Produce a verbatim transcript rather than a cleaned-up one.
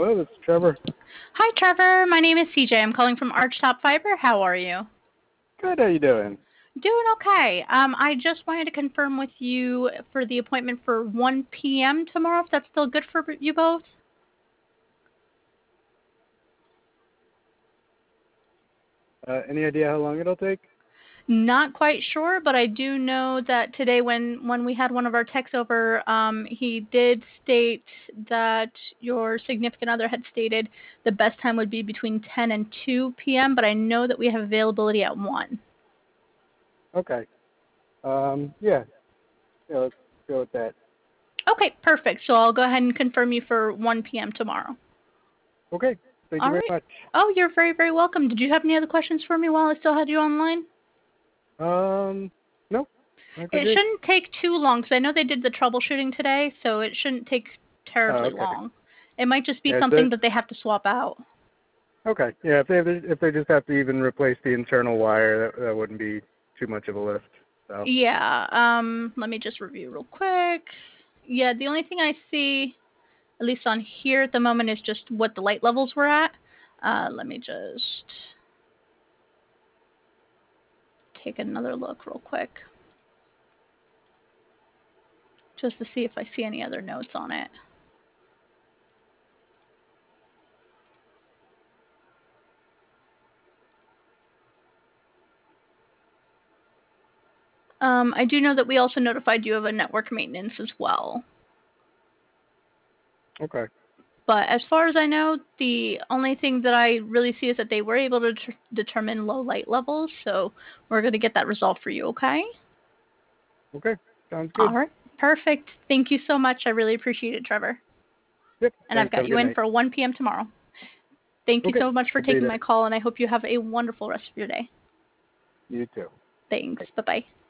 Hello, this is Trevor. Hi, Trevor. My name is C J. I'm calling from Archtop Fiber. How are you? Good, how you doing? Doing okay. Um, I just wanted to confirm with you for the appointment for one p m tomorrow, if that's still good for you both. Uh, any idea how long it'll take? Not quite sure, but I do know that today when, when we had one of our techs over, um, he did state that your significant other had stated the best time would be between ten and two p m, but I know that we have availability at one. Okay. Um, yeah. Yeah, let's go with that. Okay, perfect. So I'll go ahead and confirm you for one p m tomorrow. Okay. Thank you All very right. much. Oh, you're very, very welcome. Did you have any other questions for me while I still had you online? Um, no. I think we're It good. shouldn't take too long because I know they did the troubleshooting today, so it shouldn't take Oh, terribly okay. long. It might just be Yeah, something so, that they have to swap out. okay. Yeah, if they if they just have to even replace the internal wire, that, that wouldn't be too much of a lift. So. Yeah. Um. Let me just review real quick. Yeah. The only thing I see, at least on here at the moment, is just what the light levels were at. Uh. Let me just take another look real quick, just to see if I see any other notes on it. Um, I do know that we also notified you of a network maintenance as well. Okay. But as far as I know, the only thing that I really see is that they were able to tr- determine low light levels, so we're going to get that resolved for you, okay? Okay. Sounds All good. right. Perfect. Thank you so much. I really appreciate it, Trevor. Yep. And I've Thanks. Have got a you good in night. for one p m tomorrow. Thank you Okay. so much for I'll be taking my there. call, and I hope you have a wonderful rest of your day. You too. Thanks. Bye. Bye-bye.